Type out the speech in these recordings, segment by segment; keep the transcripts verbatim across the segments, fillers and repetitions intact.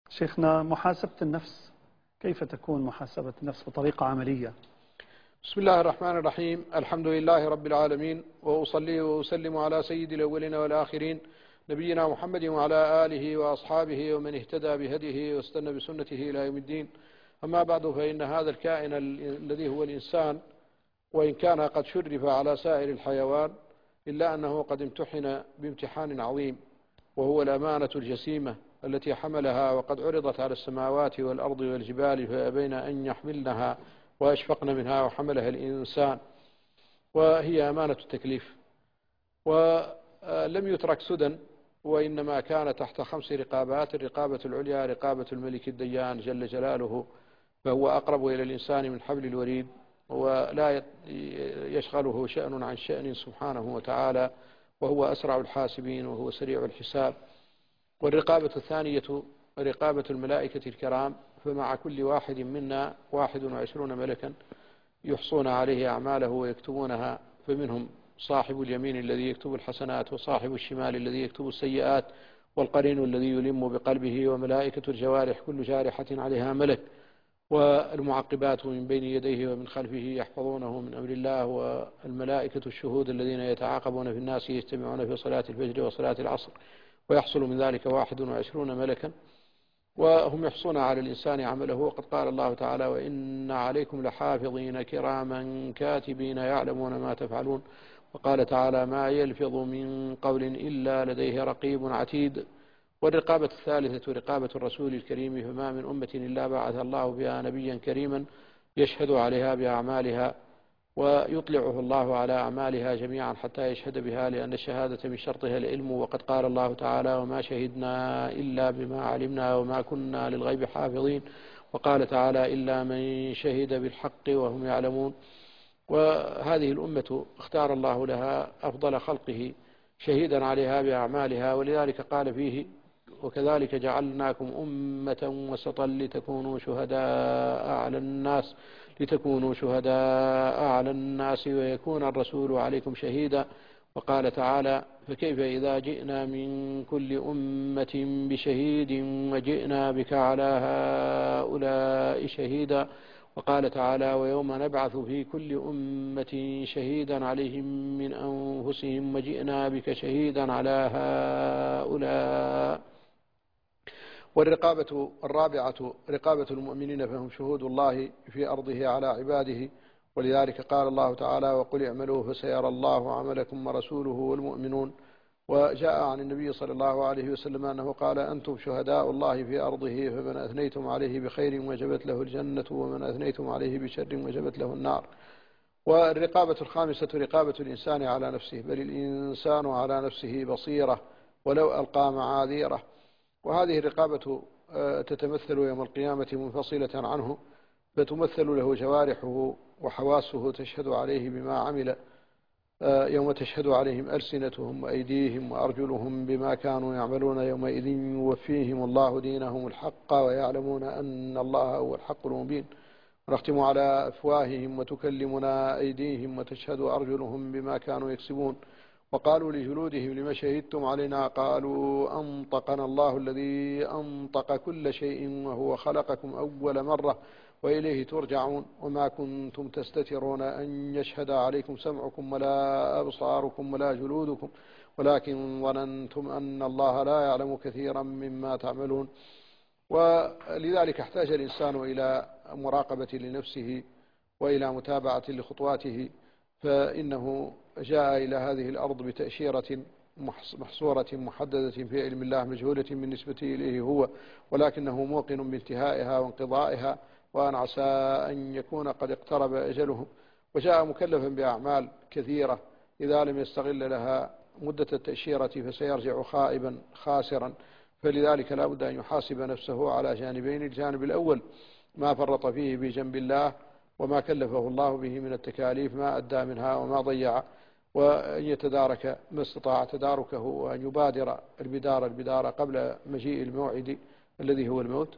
شيخنا، محاسبة النفس، كيف تكون محاسبة النفس بطريقة عملية؟ بسم الله الرحمن الرحيم. الحمد لله رب العالمين، وأصلي وأسلم على سيد الأولين والآخرين نبينا محمد وعلى آله وأصحابه ومن اهتدى بهديه واستنى بسنته إلى يوم الدين. أما بعد، فإن هذا الكائن الذي هو الإنسان، وإن كان قد شرف على سائر الحيوان، إلا أنه قد امتحن بامتحان عظيم، وهو الأمانة الجسيمة التي حملها، وقد عرضت على السماوات والأرض والجبال فأبين أن يحملنها وأشفقن منها وحملها الإنسان، وهي أمانة التكليف. ولم يترك سدى، وإنما كان تحت خمس رقابات: الرقابة العليا رقابة الملك الديان جل جلاله، فهو أقرب إلى الإنسان من حبل الوريد، ولا يشغله شأن عن شأن سبحانه وتعالى، وهو أسرع الحاسبين وهو سريع الحساب. والرقابة الثانية رقابة الملائكة الكرام، فمع كل واحد منا واحد وعشرون ملكا يحصون عليه أعماله ويكتبونها، فمنهم صاحب اليمين الذي يكتب الحسنات، وصاحب الشمال الذي يكتب السيئات، والقرين الذي يلم بقلبه، وملائكة الجوارح كل جارحة عليها ملك، والمعقبات من بين يديه ومن خلفه يحفظونه من أمر الله، والملائكة الشهود الذين يتعاقبون في الناس يجتمعون في صلاة الفجر وصلاة العصر، ويحصل من ذلك واحد وعشرون ملكا، وهم يحصون على الإنسان عمله. وقد قال الله تعالى: وإن عليكم لحافظين كراما كاتبين يعلمون ما تفعلون. وقال تعالى: ما يلفظ من قول إلا لديه رقيب عتيد. والرقابة الثالثة رقابة الرسول الكريم، فما من أمة إلا بعث الله بها نبيا كريما يشهد عليها بأعمالها، ويطلعه الله على أعمالها جميعا حتى يشهد بها، لأن الشهادة من شرطها العلم. وقد قال الله تعالى: وما شهدنا إلا بما علمنا وما كنا للغيب حافظين. وقال تعالى: إلا من شهد بالحق وهم يعلمون. وهذه الأمة اختار الله لها أفضل خلقه شهيدا عليها بأعمالها، ولذلك قال فيه: وكذلك جعلناكم أمة وسطا لتكونوا شهداء على الناس لتكونوا شهداء على الناس ويكون الرسول عليكم شهيدا. وقال تعالى: فكيف إذا جئنا من كل أمة بشهيد وجئنا بك على هؤلاء شهيدا. وقال تعالى: ويوم نبعث في كل أمة شهيدا عليهم من أنفسهم وجئنا بك شهيدا على هؤلاء. والرقابة الرابعة رقابة المؤمنين، فهم شهود الله في أرضه على عباده، ولذلك قال الله تعالى: وقل اعملوا فسيرى الله عملكم ورسوله والمؤمنون. وجاء عن النبي صلى الله عليه وسلم أنه قال: أنتم شهداء الله في أرضه، فمن أثنيتم عليه بخير وجبت له الجنة، ومن أثنيتم عليه بشر وجبت له النار. والرقابة الخامسة رقابة الإنسان على نفسه، بل الإنسان على نفسه بصيرة ولو ألقى معاذيره. وهذه الرقابة تتمثل يوم القيامة منفصلة عنه، فتمثل له جوارحه وحواسه تشهد عليه بما عمل، يوم تشهد عليهم ألسنتهم وأيديهم وأرجلهم بما كانوا يعملون، يومئذ يوفيهم الله دينهم الحق ويعلمون أن الله هو الحق المبين. ونختم على أفواههم وتكلمنا أيديهم وتشهد أرجلهم بما كانوا يكسبون. وقالوا لجلودهم: لما شهدتم علينا؟ قالوا: أنطقنا الله الذي أنطق كل شيء وهو خلقكم أول مرة وإليه ترجعون. وما كنتم تستترون أن يشهد عليكم سمعكم ولا أبصاركم ولا جلودكم، ولكن ظننتم أن الله لا يعلم كثيرا مما تعملون. ولذلك احتاج الإنسان إلى مراقبة لنفسه وإلى متابعة لخطواته، فإنه جاء إلى هذه الأرض بتأشيرة محصورة محددة في علم الله مجهولة من نسبته إليه هو، ولكنه موقن بانتهائها وانقضائها، وأن عسى أن يكون قد اقترب أجله. وجاء مكلفا بأعمال كثيرة، إذا لم يستغل لها مدة التأشيرة فسيرجع خائبا خاسرا. فلذلك لا بد أن يحاسب نفسه على جانبين: الجانب الأول ما فرط فيه بجنب الله، وما كلفه الله به من التكاليف ما أدى منها وما ضيع، وأن يتدارك ما استطاع تداركه، وأن يبادر البدار البدار قبل مجيء الموعد الذي هو الموت.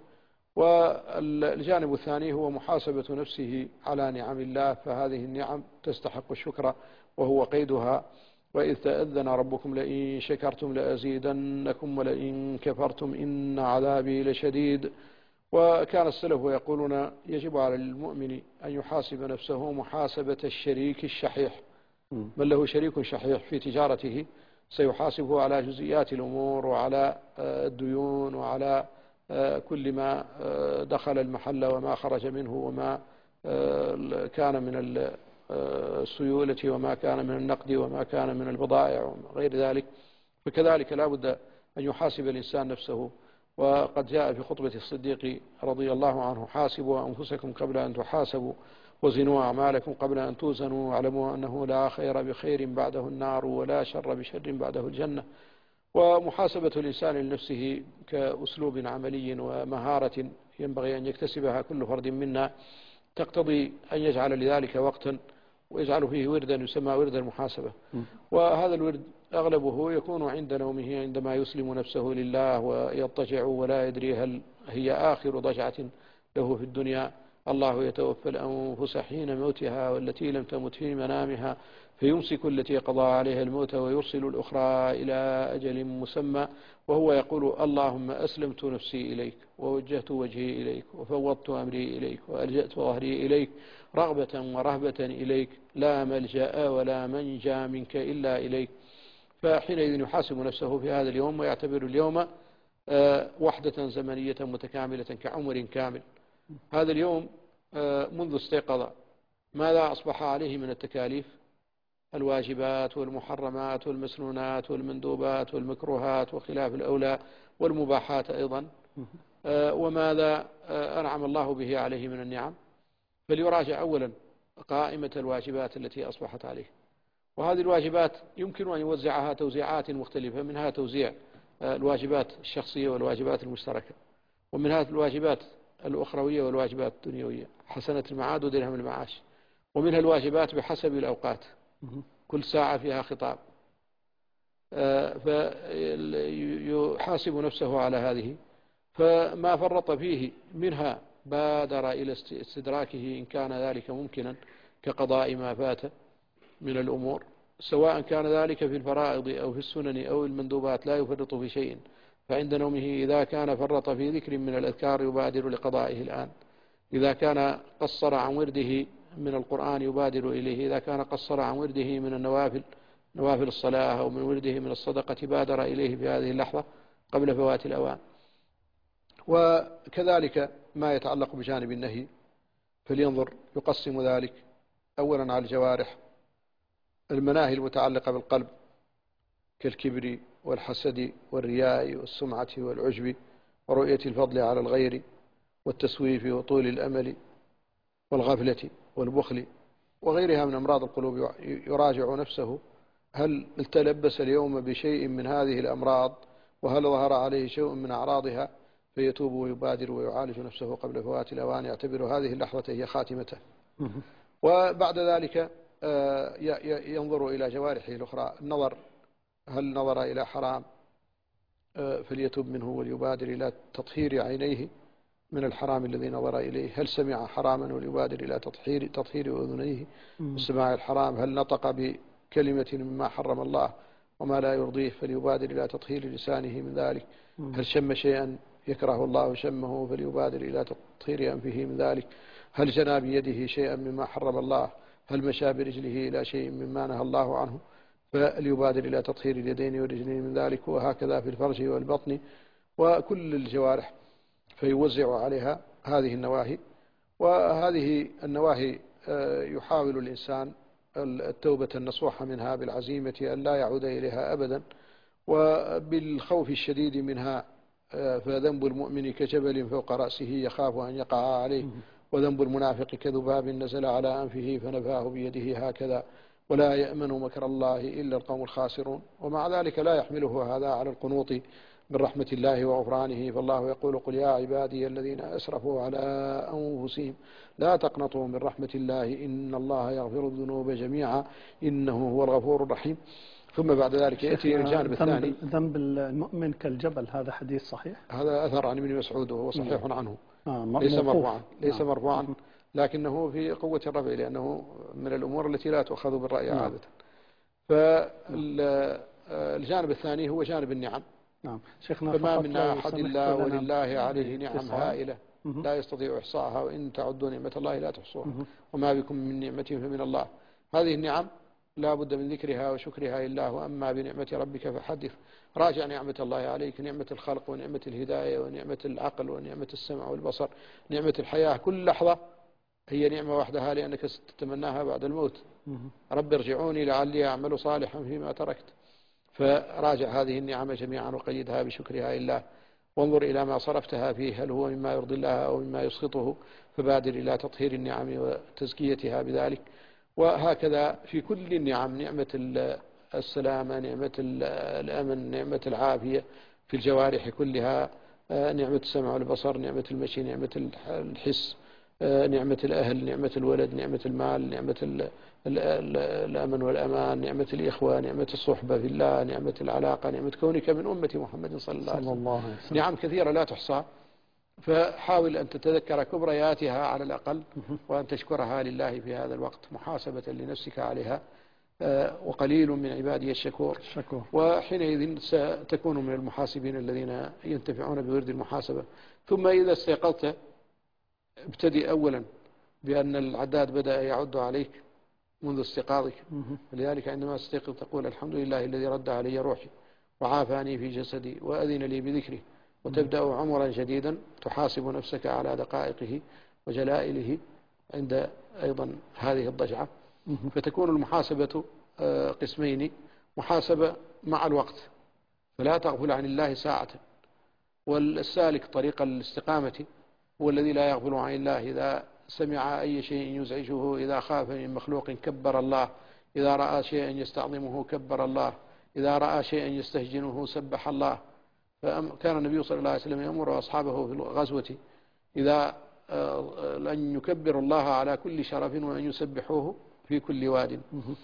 والجانب الثاني هو محاسبة نفسه على نعم الله، فهذه النعم تستحق الشكر وهو قيدها. وإذ تأذن ربكم لئن شكرتم لأزيدنكم ولئن كفرتم إن عذابي لشديد. وكان السلف يقولون يجب على المؤمن أن يحاسب نفسه محاسبة الشريك الشحيح، من له شريك شحيح في تجارته سيحاسبه على جزئيات الأمور وعلى الديون وعلى كل ما دخل المحل وما خرج منه وما كان من السيولة وما كان من النقد وما كان من البضائع وغير ذلك. فكذلك لا بد أن يحاسب الإنسان نفسه. وقد جاء في خطبة الصديق رضي الله عنه: حاسبوا أنفسكم قبل أن تحاسبوا وزنوا أعمالكم قبل أن توزنوا واعلموا أنه لا خير بخير بعده النار ولا شر بشر بعده الجنة. ومحاسبة الإنسان لنفسه كأسلوب عملي ومهارة ينبغي أن يكتسبها كل فرد منا، تقتضي أن يجعل لذلك وقتا ويجعل فيه وردا يسمى ورد المحاسبة. وهذا الورد أغلبه يكون عند نومه عندما يسلم نفسه لله ويضطجع ولا يدري هل هي آخر ضجعة له في الدنيا. الله يتوفى الأنفس حين موتها والتي لم تمت في منامها فيمسك التي قضى عليها الموت ويرسل الأخرى إلى أجل مسمى. وهو يقول: اللهم أسلمت نفسي إليك ووجهت وجهي إليك وفوضت أمري إليك وألجأت ظهري إليك رغبة ورهبة إليك لا ملجأ ولا منجى منك إلا إليك. فحينئذ يحاسب نفسه في هذا اليوم ويعتبر اليوم وحدة زمنية متكاملة كعمر كامل. هذا اليوم منذ استيقظ ماذا أصبح عليه من التكاليف؟ الواجبات والمحرمات والمسنونات والمندوبات والمكروهات وخلاف الأولى والمباحات أيضا. وماذا أنعم الله به عليه من النعم؟ فليراجع أولا قائمة الواجبات التي أصبحت عليه. وهذه الواجبات يمكن أن يوزعها توزيعات مختلفة، منها توزيع الواجبات الشخصية والواجبات المشتركة، ومنها الواجبات الأخروية والواجبات الدنيوية حسنة المعاد ودرهم المعاش، ومنها الواجبات بحسب الأوقات كل ساعة فيها خطاب. فيحاسب نفسه على هذه، فما فرط فيه منها بادر إلى استدراكه إن كان ذلك ممكنا كقضاء ما فات من الأمور، سواء كان ذلك في الفرائض أو في السنن أو المندوبات لا يفرط في شيء. فعند نومه إذا كان فرط في ذكر من الأذكار يبادر لقضائه الآن، إذا كان قصر عن ورده من القرآن يبادر إليه، إذا كان قصر عن ورده من النوافل نوافل الصلاة أو من ورده من الصدقة بادر إليه في هذه اللحظة قبل فوات الأوان. وكذلك ما يتعلق بجانب النهي فلينظر يقسم ذلك أولا على الجوارح. المناهي المتعلقة بالقلب كالكبر والحسد والرياء والسمعة والعجب ورؤية الفضل على الغير والتسويف وطول الأمل والغفلة والبخل وغيرها من أمراض القلوب. يراجع نفسه هل تلبس اليوم بشيء من هذه الأمراض وهل ظهر عليه شيء من أعراضها، فيتوب ويبادر ويعالج نفسه قبل فوات الأوان، يعتبر هذه اللحظة هي خاتمته. وبعد ذلك ينظر إلى جوارحه الأخرى. النظر، هل نظر إلى حرام فليتوب منه وليبادر إلى تطهير عينيه من الحرام الذي نظر إليه. هل سمع حراما وليبادر إلى تطهير تطهير أذنيه والسماع الحرام. هل نطق بكلمة مما حرم الله وما لا يرضيه فليبادر إلى تطهير لسانه من ذلك. هل شم شيئا يكره الله شمه فليبادر إلى تطهير أنفه من ذلك. هل جنى بيده شيئا مما حرم الله. هل مشى برجله إلى شيء مما نهى الله عنه فليبادر إلى تطهير اليدين والرجلين من ذلك. وهكذا في الفرج والبطن وكل الجوارح، فيوزع عليها هذه النواهي. وهذه النواهي يحاول الإنسان التوبة النصوح منها بالعزيمة أن لا يعود إليها أبدا، وبالخوف الشديد منها. فذنب المؤمن كجبل فوق رأسه يخاف أن يقع عليه، وذنب المنافق كذباب نزل على أنفه فنفاه بيده هكذا، ولا يأمن مكر الله إلا القوم الخاسرون. ومع ذلك لا يحمله هذا على القنوط من رحمة الله وغفرانه. فالله يقول: قل يا عبادي الذين أسرفوا على أنفسهم لا تقنطوا من رحمة الله إن الله يغفر الذنوب جميعا إنه هو الغفور الرحيم. ثم بعد ذلك يأتي الجانب الثاني. ذنب المؤمن كالجبل، هذا حديث صحيح؟ هذا أثر عن ابن مسعود وهو صحيح عنه. آه ليس مرفوعا ليس نعم. مرفوعا لكنه في قوة الرفع، لأنه من الأمور التي لا تؤخذ بالرأي نعم. عادة. فالجانب الثاني هو جانب النعم. نعم شيخنا، فما فقط من لو أحد سمحت الله لنا ولله عليه نعم باتصال. هائلة مه. لا يستطيع إحصاءها، وإن تعدوا نعمة الله لا تحصوها، مه. وما بكم من نعمة فمن الله. هذه النعم لا بد من ذكرها وشكرها لله. وأما بنعمة ربك فحدث. راجع نعمة الله عليك، نعمة الخلق ونعمة الهداية ونعمة العقل ونعمة السمع والبصر، نعمة الحياة. كل لحظة هي نعمة وحدها، لأنك ستتمناها بعد الموت. مه. رب ارجعوني لعلي أعمل صالحا فيما تركت. فراجع هذه النعم جميعا وقيدها بشكرها لله، وانظر إلى ما صرفتها فيه، هل هو مما يرضي الله أو مما يسخطه، فبادر إلى تطهير النعم وتزكيتها بذلك. وهكذا في كل النعم، نعمة السلامة، نعمة الأمن، نعمة العافية في الجوارح كلها، نعمة السمع والبصر، نعمة المشي، نعمة الحس، نعمة الأهل، نعمة الولد، نعمة المال، نعمة الأمن والأمان، نعمة الإخوة، نعمة الصحبة في الله، نعمة العلاقة، نعمة كونك من أمة محمد صلى الله عليه وسلم. نعم كثيرة لا تحصى، فحاول أن تتذكر كبرياتها على الأقل، وأن تشكرها لله في هذا الوقت محاسبة لنفسك عليها. وقليل من عبادي الشكور. شكور. وحينئذ ستكون من المحاسبين الذين ينتفعون بورد المحاسبة. ثم إذا استيقظت ابتدي أولا بأن العداد بدأ يعد عليك منذ استيقاظك. لذلك عندما تستيقظ تقول الحمد لله الذي رد علي روحي وعافاني في جسدي وأذن لي بذكره. وتبدأ عمرا جديدا تحاسب نفسك على دقائقه وجلائله عند أيضا هذه الضجعة. فتكون المحاسبة قسمين: محاسبة مع الوقت، فلا تغفل عن الله ساعة. والسالك طريق الاستقامة هو الذي لا يغفل عن الله. إذا سمع أي شيء يزعجه، إذا خاف من مخلوق كبر الله، إذا رأى شيئا يستعظمه كبر الله، إذا رأى شيئا يستهجنه سبح الله. فكان النبي صلى الله عليه وسلم يأمر أصحابه في الغزوة إذا أن يكبر الله على كل شرف وأن يسبحوه في كل واد.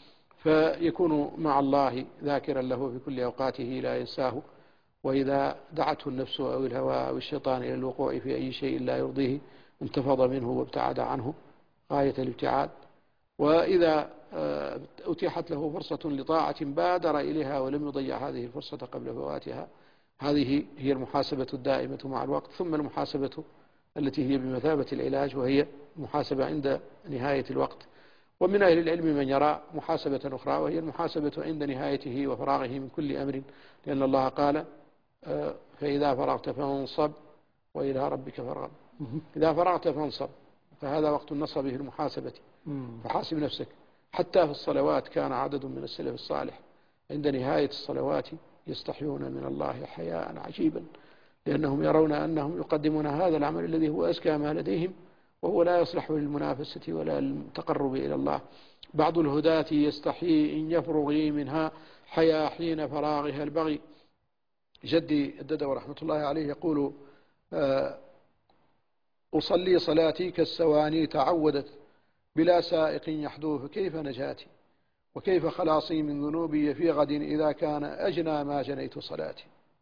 فيكون مع الله ذاكرا له في كل أوقاته لا ينساه. وإذا دعته النفس أو الهوى أو الشيطان إلى الوقوع في أي شيء لا يرضيه انتفض منه وابتعد عنه غاية الابتعاد. وإذا أتيحت له فرصة لطاعة بادر إليها ولم يضيع هذه الفرصة قبل فواتها. هذه هي المحاسبة الدائمة مع الوقت. ثم المحاسبة التي هي بمثابة العلاج، وهي محاسبة عند نهاية الوقت. ومن أهل العلم من يرى محاسبة أخرى، وهي المحاسبة عند نهايته وفراغه من كل أمر، لأن الله قال فإذا فرغت فانصب وإلى ربك فارغب. إذا فرغت فانصب، فهذا وقت النصب في المحاسبة. فحاسب نفسك. حتى في الصلوات كان عدد من السلف الصالح عند نهاية الصلوات يستحيون من الله حياء عجيبا، لأنهم يرون أنهم يقدمون هذا العمل الذي هو أزكى ما لديهم، وهو لا يصلح للمنافسة ولا للتقرب إلى الله. بعض الهداة يستحيي إن يفرغي منها حيا حين فراغها البغي. جدي الددو رحمة الله عليه يقول أصلي صلاتي كالسواني تعودت بلا سائق يحدو، فكيف نجاتي وكيف خلاصي من ذنوبي في غد إذا كان أجنى ما جنيت صلاتي.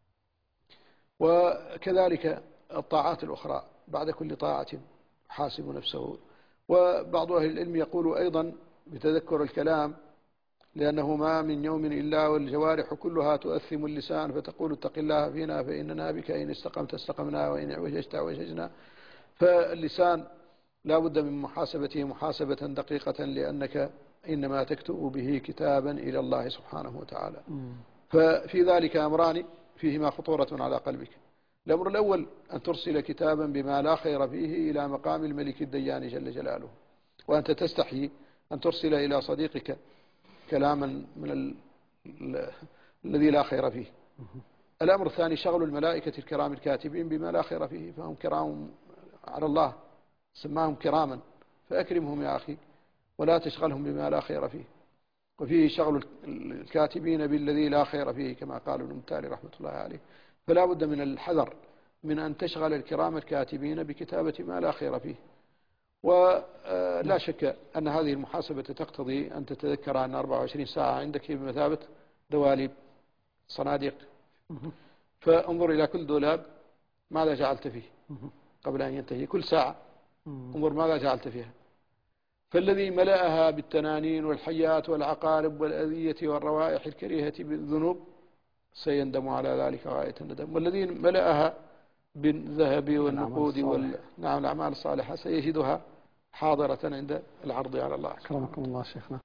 وكذلك الطاعات الأخرى بعد كل طاعة حاسب نفسه. وبعض أهل العلم يقول أيضا بتذكر الكلام، لأنه ما من يوم إلا والجوارح كلها تؤثم اللسان فتقول اتق الله فينا فإننا بك إن استقمت استقمنا وإن اعوججت اعوججنا. فاللسان لا بد من محاسبته محاسبة دقيقة، لأنك إنما تكتب به كتابا إلى الله سبحانه وتعالى. ففي ذلك أمران فيهما خطورة على قلبك. الأمر الأول أن ترسل كتابا بما لا خير فيه إلى مقام الملك الديان جل جلاله، وأنت تستحي أن ترسل إلى صديقك كلاما من ال... ال... الذي لا خير فيه. الأمر الثاني شغل الملائكة الكرام الكاتبين بما لا خير فيه، فهم كرام على الله سماهم كراما، فأكرمهم يا أخي ولا تشغلهم بما لا خير فيه. وفيه شغل الكاتبين بالذي لا خير فيه كما قال ابن متالي رحمة الله عليه. فلا بد من الحذر من أن تشغل الكرام الكاتبين بكتابة ما لا خير فيه. ولا شك أن هذه المحاسبة تقتضي أن تتذكر أن أربعة وعشرين ساعة عندك بمثابة دواليب صناديق. فانظر إلى كل دولاب ماذا جعلت فيه قبل أن ينتهي. كل ساعة انظر ماذا جعلت فيها. فالذي ملأها بالتنانين والحيات والعقارب والأذية والروائح الكريهة بالذنوب سيندم على ذلك غاية الندم، والذي ملأها بالذهب والنقود وال... نعم الأعمال الصالحة سيجدها حاضرة عند العرض على الله. أكرمكم الله شيخنا.